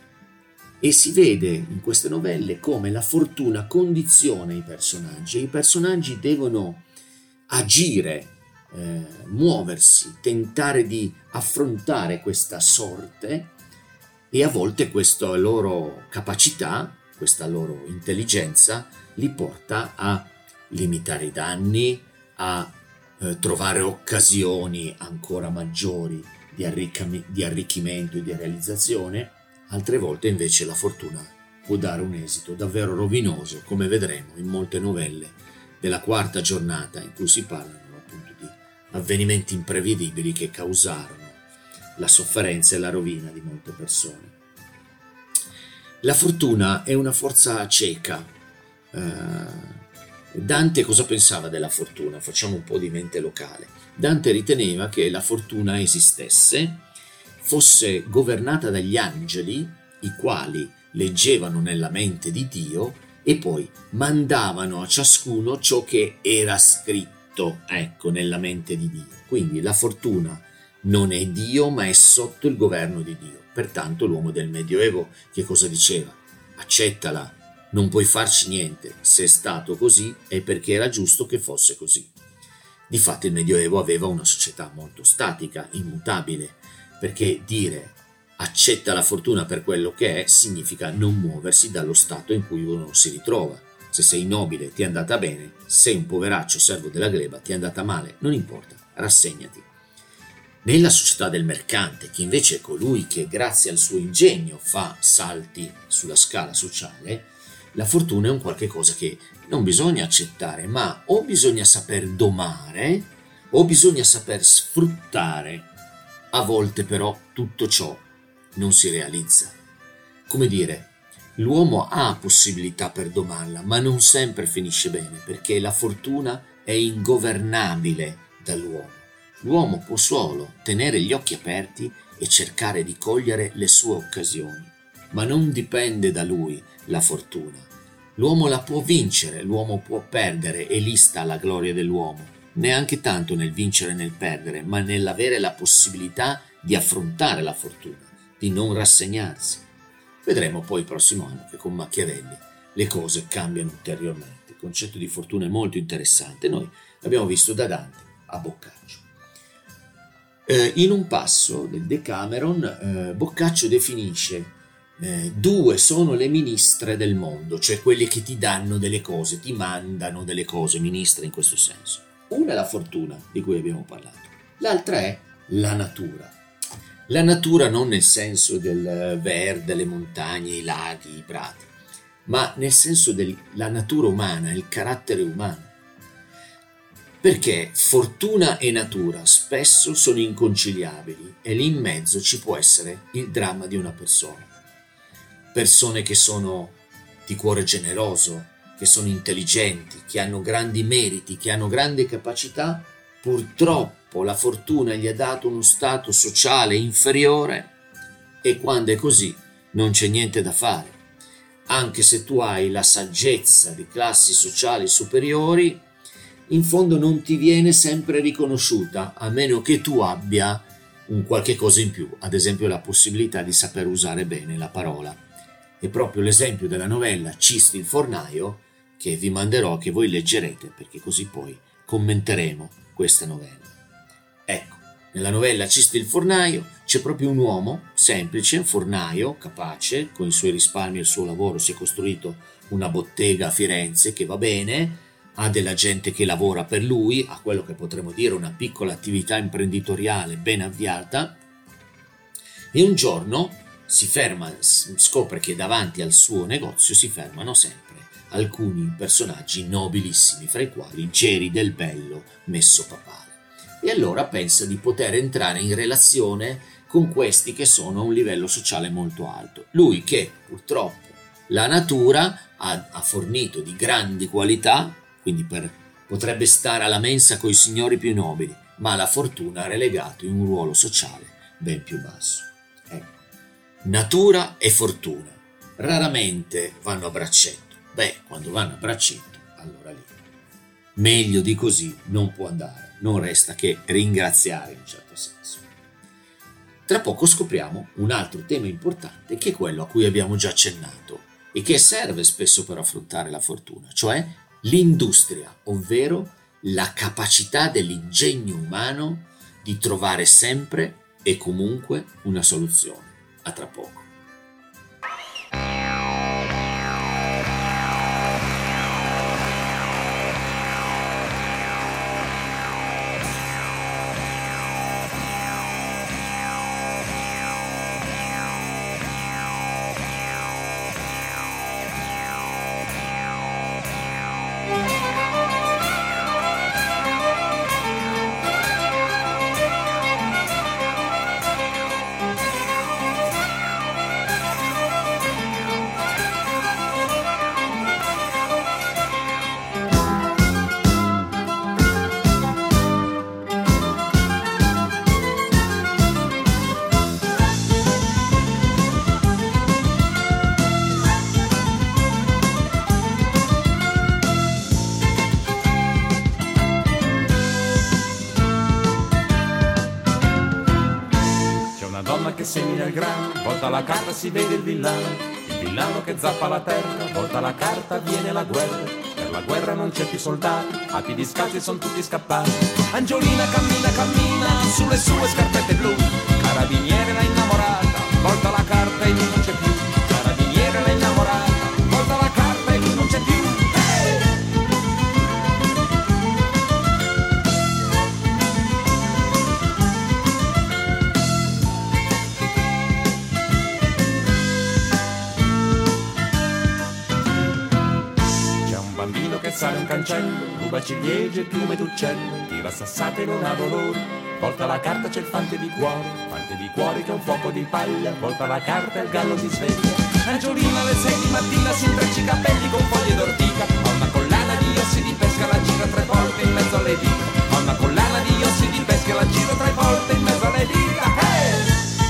E si vede in queste novelle come la fortuna condiziona i personaggi e i personaggi devono agire, eh, muoversi, tentare di affrontare questa sorte e a volte questa loro capacità, questa loro intelligenza li porta a limitare i danni, a eh, trovare occasioni ancora maggiori di, arricchim- di arricchimento e di realizzazione. Altre volte invece la fortuna può dare un esito davvero rovinoso, come vedremo in molte novelle della quarta giornata, in cui si parlano appunto di avvenimenti imprevedibili che causarono la sofferenza e la rovina di molte persone. La fortuna è una forza cieca. Uh, Dante cosa pensava della fortuna? Facciamo un po' di mente locale. Dante riteneva che la fortuna esistesse, fosse governata dagli angeli, i quali leggevano nella mente di Dio e poi mandavano a ciascuno ciò che era scritto, ecco, nella mente di Dio. Quindi la fortuna non è Dio, ma è sotto il governo di Dio. Pertanto l'uomo del Medioevo che cosa diceva? Accettala, non puoi farci niente, se è stato così è perché era giusto che fosse così. Difatti il Medioevo aveva una società molto statica, immutabile, perché dire accetta la fortuna per quello che è significa non muoversi dallo stato in cui uno si ritrova. Se sei nobile ti è andata bene, sei un poveraccio servo della gleba ti è andata male, non importa, rassegnati. Nella società del mercante, che invece è colui che grazie al suo ingegno fa salti sulla scala sociale, la fortuna è un qualche cosa che non bisogna accettare, ma o bisogna saper domare o bisogna saper sfruttare. A volte però tutto ciò non si realizza. Come dire, l'uomo ha possibilità per domarla, ma non sempre finisce bene, perché la fortuna è ingovernabile dall'uomo. L'uomo può solo tenere gli occhi aperti e cercare di cogliere le sue occasioni, ma non dipende da lui la fortuna. L'uomo la può vincere, l'uomo può perdere e lì sta la gloria dell'uomo. Neanche tanto nel vincere e nel perdere, ma nell'avere la possibilità di affrontare la fortuna, di non rassegnarsi. Vedremo poi il prossimo anno che con Machiavelli le cose cambiano ulteriormente. Il concetto di fortuna è molto interessante, noi l'abbiamo visto da Dante a Boccaccio. Eh, in un passo del Decameron, eh, Boccaccio definisce eh, due sono le ministre del mondo, cioè quelle che ti danno delle cose, ti mandano delle cose, ministre in questo senso. Una è la fortuna, di cui abbiamo parlato, l'altra è la natura. La natura non nel senso del verde, le montagne, i laghi, i prati, ma nel senso della natura umana, il carattere umano. Perché fortuna e natura spesso sono inconciliabili e lì in mezzo ci può essere il dramma di una persona. Persone che sono di cuore generoso, che sono intelligenti, che hanno grandi meriti, che hanno grandi capacità, purtroppo la fortuna gli ha dato uno stato sociale inferiore e quando è così non c'è niente da fare. Anche se tu hai la saggezza di classi sociali superiori, in fondo non ti viene sempre riconosciuta, a meno che tu abbia un qualche cosa in più, ad esempio la possibilità di saper usare bene la parola. E proprio l'esempio della novella Cisti il fornaio che vi manderò, che voi leggerete, perché così poi commenteremo questa novella. Ecco, nella novella Cisti il fornaio c'è proprio un uomo semplice, un fornaio capace, con i suoi risparmi e il suo lavoro si è costruito una bottega a Firenze che va bene, ha della gente che lavora per lui, ha quello che potremmo dire una piccola attività imprenditoriale ben avviata, e un giorno si ferma, scopre che davanti al suo negozio si fermano sempre alcuni personaggi nobilissimi, fra i quali Geri del Bello, messo papale. E allora pensa di poter entrare in relazione con questi che sono a un livello sociale molto alto. Lui che purtroppo la natura ha, ha fornito di grandi qualità, quindi per, potrebbe stare alla mensa coi signori più nobili, ma la fortuna ha relegato in un ruolo sociale ben più basso. Ecco. Natura e fortuna raramente vanno a braccetto. Beh, quando vanno a braccetto, allora lì. Meglio di così non può andare, non resta che ringraziare in un certo senso. Tra poco scopriamo un altro tema importante, che è quello a cui abbiamo già accennato e che serve spesso per affrontare la fortuna, cioè l'industria, ovvero la capacità dell'ingegno umano di trovare sempre e comunque una soluzione. A tra poco. Che semina il grano, volta la carta si vede il villano, il villano che zappa la terra, volta la carta viene la guerra, per la guerra non c'è più soldati, a piedi scalzi son tutti scappati. Angiolina cammina cammina sulle sue scarpette blu, carabiniere l'ha innamorata, volta la carta e lui non c'è più, carabiniere l'ha innamorata, volta la carta e lui non c'è più. Sale un cancello, ruba ciliegie e piume d'uccello, tira sassate e non ha dolore, volta la carta c'è il fante di cuore, fante di cuore che è un fuoco di paglia, volta la carta e il gallo si sveglia. Angiolina alle sei di mattina si intreccia i capelli con foglie d'ortica, ha una collana di ossi di pesca, la gira tre volte in mezzo alle dita, ha una collana di ossi di pesca, la gira tre volte in mezzo alle dita. Hey!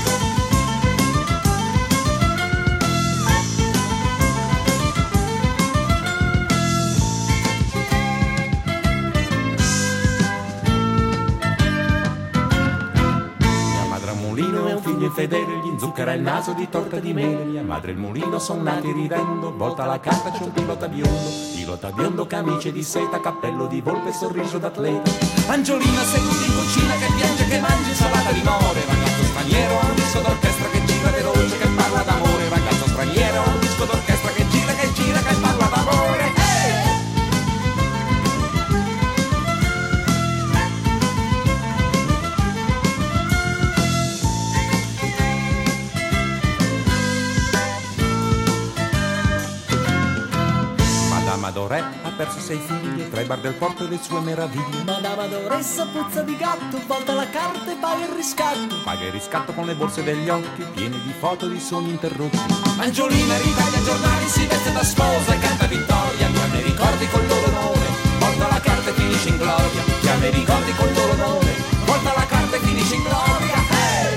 Fedele gli inzucchera il naso di torta di mele, mia madre e il mulino son nati ridendo, volta la carta c'è un pilota biondo, pilota biondo camice di seta, cappello di volpe, sorriso d'atleta. Angiolina seduta in cucina che piange, che mangia insalata di more, ragazzo straniero a un disco d'orchestra che gira veloce, che parla d'amore, ragazzo straniero a un disco d'orchestra che gira, che gira, che parla d'amore. Madore ha perso sei figli, tra i bar del porto e le sue meraviglie. Madama Doressa puzza di gatto, volta la carta e paga il riscatto. Paga il riscatto con le borse degli occhi, piene di foto di sogni interrotti. Angiolina ritaglia giornali, si veste da sposa e canta vittoria. Chiama i ricordi col loro nome, volta la carta e finisce in gloria. Chiama i ricordi col loro nome, volta la carta e finisce in gloria. Hey!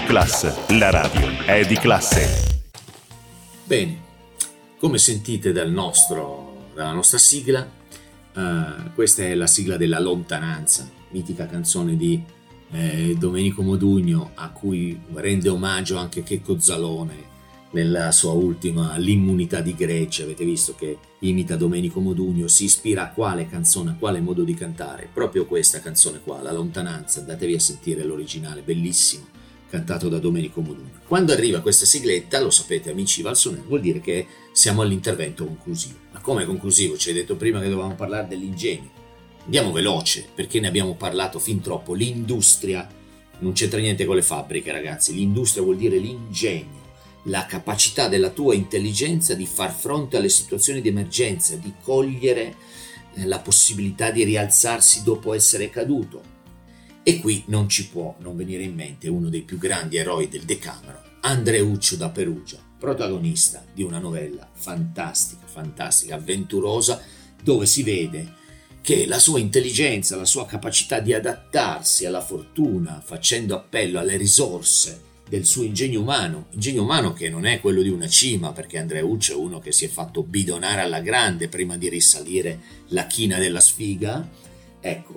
Io-Class, la radio è di classe. Bene, come sentite dal nostro, dalla nostra sigla, uh, questa è la sigla della Lontananza, mitica canzone di eh, Domenico Modugno, a cui rende omaggio anche Checco Zalone nella sua ultima L'immunità di Greccia. Avete visto che imita Domenico Modugno, si ispira a quale canzone, a quale modo di cantare? Proprio questa canzone qua, La Lontananza. Andatevi a sentire l'originale, bellissimo, cantato da Domenico Modugno. Quando arriva questa sigletta, lo sapete amici Valsonè, vuol dire che siamo all'intervento conclusivo. Ma come conclusivo? Ci hai detto prima che dovevamo parlare dell'ingegno. Andiamo veloce, perché ne abbiamo parlato fin troppo. L'industria non c'entra niente con le fabbriche, ragazzi. L'industria vuol dire l'ingegno, la capacità della tua intelligenza di far fronte alle situazioni di emergenza, di cogliere la possibilità di rialzarsi dopo essere caduto. E qui non ci può non venire in mente uno dei più grandi eroi del Decameron, Andreuccio da Perugia, protagonista di una novella fantastica, fantastica, avventurosa, dove si vede che la sua intelligenza, la sua capacità di adattarsi alla fortuna, facendo appello alle risorse del suo ingegno umano, ingegno umano che non è quello di una cima, perché Andreuccio è uno che si è fatto bidonare alla grande prima di risalire la china della sfiga, ecco,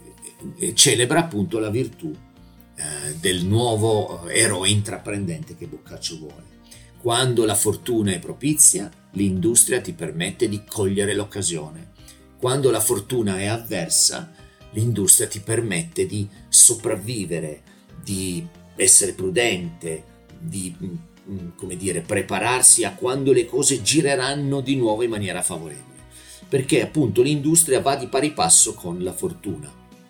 celebra appunto la virtù eh, del nuovo eroe intraprendente che Boccaccio vuole. Quando la fortuna è propizia, l'industria ti permette di cogliere l'occasione. Quando la fortuna è avversa, l'industria ti permette di sopravvivere, di essere prudente, di, come dire, prepararsi a quando le cose gireranno di nuovo in maniera favorevole. Perché appunto l'industria va di pari passo con la fortuna.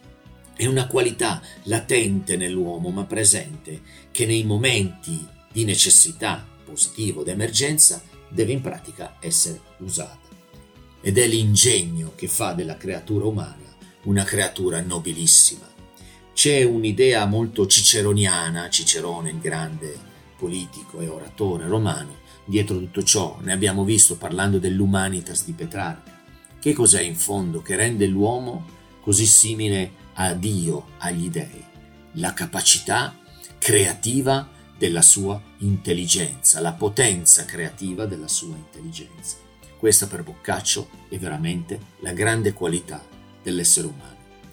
È una qualità latente nell'uomo, ma presente, che nei momenti di necessità, positivo, d'emergenza, deve in pratica essere usata. Ed è l'ingegno che fa della creatura umana una creatura nobilissima. C'è un'idea molto ciceroniana, Cicerone, il grande politico e oratore romano, dietro tutto ciò. Ne abbiamo visto parlando dell'Humanitas di Petrarca. Che cos'è in fondo che rende l'uomo così simile a Dio, agli dei? La capacità creativa della sua intelligenza, la potenza creativa della sua intelligenza. Questa per Boccaccio è veramente la grande qualità dell'essere umano.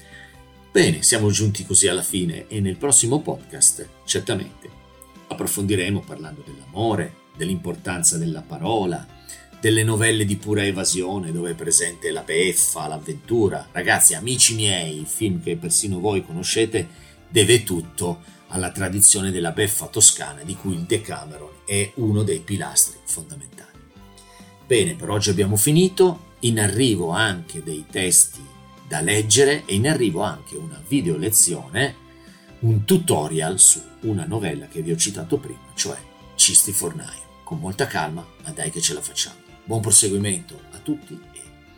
Bene, siamo giunti così alla fine e nel prossimo podcast certamente approfondiremo parlando dell'amore, dell'importanza della parola, delle novelle di pura evasione dove è presente la beffa, l'avventura. Ragazzi, amici miei, il film che persino voi conoscete deve tutto alla tradizione della beffa toscana di cui il Decameron è uno dei pilastri fondamentali. Bene, per oggi abbiamo finito, in arrivo anche dei testi da leggere e in arrivo anche una video lezione, un tutorial su una novella che vi ho citato prima, cioè Cisti Fornaio. Con molta calma, ma dai che ce la facciamo. Buon proseguimento a tutti e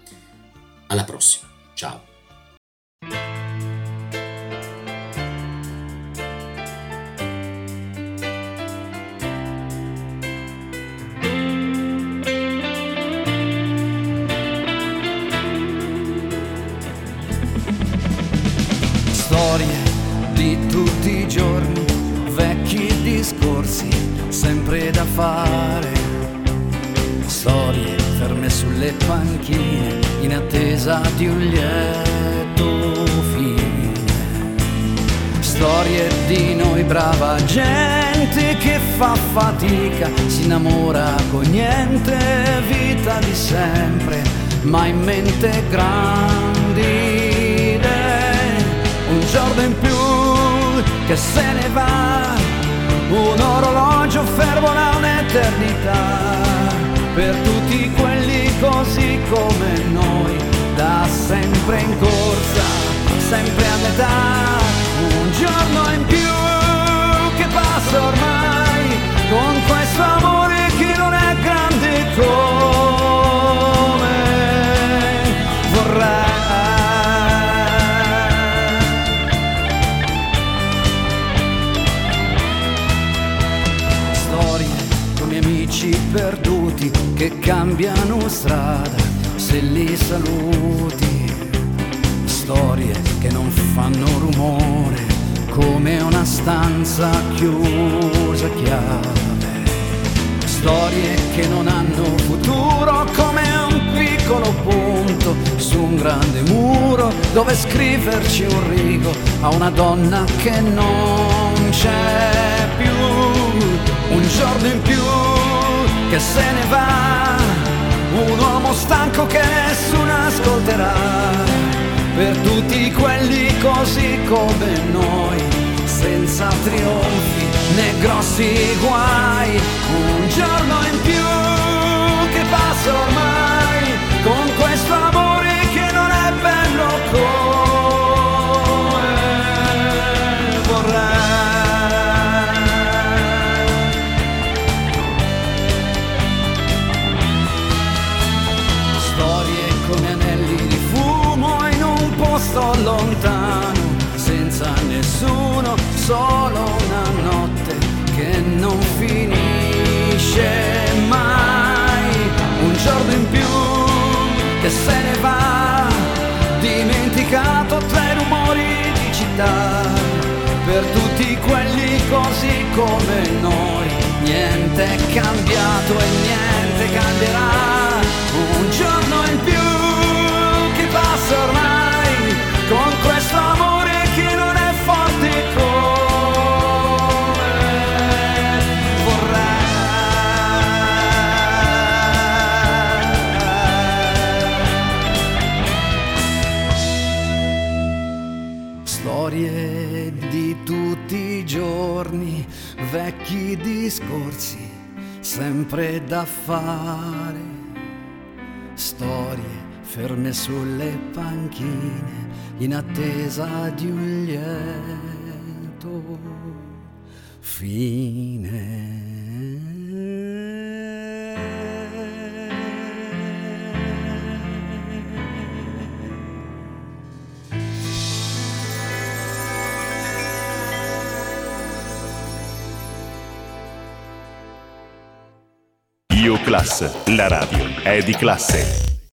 alla prossima. Ciao. Storie di tutti i giorni, vecchi discorsi, sempre da fare. Storie ferme sulle panchine, in attesa di un lieto fine. Storie di noi, brava gente che fa fatica, si innamora con niente, vita di sempre, ma in mente grandi idee. Un giorno in più che se ne va, un orologio fermo da un'eternità, per tutti quelli così come noi, da sempre in corsa, sempre a metà. Un giorno in più che passa ormai, con questo amore che non è grande come vorrei. Perduti che cambiano strada se li saluti, storie che non fanno rumore come una stanza chiusa a chiave, storie che non hanno futuro come un piccolo punto su un grande muro dove scriverci un rigo a una donna che non c'è più, un giorno in più che se ne va, un uomo stanco che nessuno ascolterà, per tutti quelli così come noi, senza trionfi né grossi guai, un giorno in più che passa ormai, con questo amore che non è bello come vorrei. Storie come anelli di fumo in un posto lontano, senza nessuno, solo una notte che non finisce mai, un giorno in più che se ne va, dimenticato tra i rumori di città, per tutti quelli così come noi, niente è cambiato e niente cambierà, un giorno in più che passa ormai, con questo amore che non è forte come vorrei. Storie di tutti i giorni, vecchi discorsi, sempre da fare, storie ferme sulle panchine in attesa di un lieto fine. Io Class, la radio è di classe.